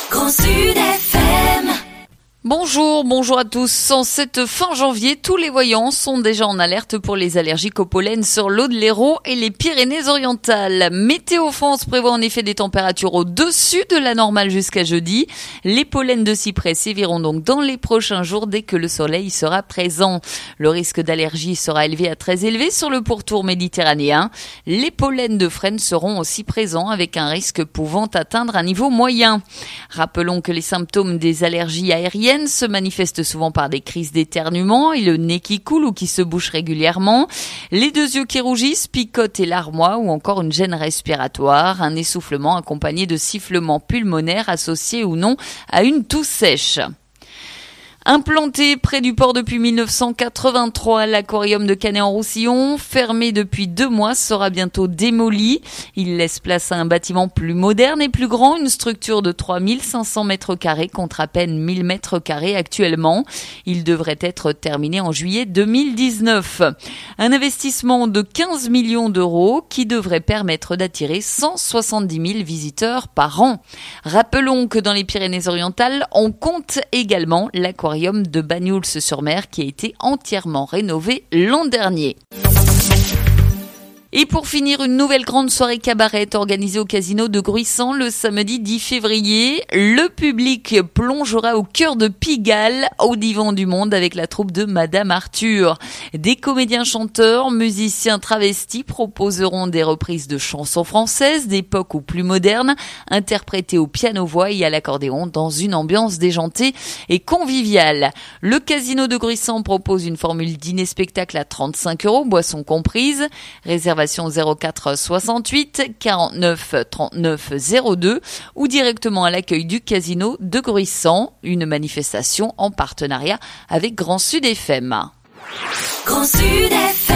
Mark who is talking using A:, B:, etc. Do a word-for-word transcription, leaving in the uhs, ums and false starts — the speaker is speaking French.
A: Grand Sud F M.
B: Bonjour, bonjour à tous. En cette fin janvier, tous les voyants sont déjà en alerte pour les allergiques au pollen sur l'eau de l'Hérault et les Pyrénées-Orientales. Météo France prévoit en effet des températures au-dessus de la normale jusqu'à jeudi. Les pollens de cyprès séviront donc dans les prochains jours dès que le soleil sera présent. Le risque d'allergie sera élevé à très élevé sur le pourtour méditerranéen. Les pollens de frêne seront aussi présents avec un risque pouvant atteindre un niveau moyen. Rappelons que les symptômes des allergies aériennes se manifestent souvent par des crises d'éternuement et le nez qui coule ou qui se bouche régulièrement, les deux yeux qui rougissent, picotent et larmoient ou encore une gêne respiratoire, un essoufflement accompagné de sifflements pulmonaires associés ou non à une toux sèche. Implanté près du port depuis mille neuf cent quatre-vingt-trois, l'aquarium de Canet-en-Roussillon, fermé depuis deux mois, sera bientôt démoli. Il laisse place à un bâtiment plus moderne et plus grand, une structure de trois mille cinq cents mètres carrés contre à peine mille mètres carrés actuellement. Il devrait être terminé en juillet deux mille dix-neuf. Un investissement de quinze millions d'euros qui devrait permettre d'attirer cent soixante-dix mille visiteurs par an. Rappelons que dans les Pyrénées-Orientales, on compte également l'aquarium de Banyuls-sur-Mer qui a été entièrement rénové l'an dernier. Et pour finir, une nouvelle grande soirée cabaret organisée au casino de Gruissant le samedi dix février. Le public plongera au cœur de Pigalle, au divan du monde avec la troupe de Madame Arthur. Des comédiens chanteurs, musiciens travestis proposeront des reprises de chansons françaises d'époque ou plus modernes, interprétées au piano-voix et à l'accordéon dans une ambiance déjantée et conviviale. Le casino de Gruissant propose une formule dîner-spectacle à trente-cinq euros, boissons comprises. Réservation zéro quatre soixante-huit quarante-neuf trente-neuf zéro deux ou directement à l'accueil du casino de Gruissant, une manifestation en partenariat avec Grand Sud F M.
A: Grand Sud F M.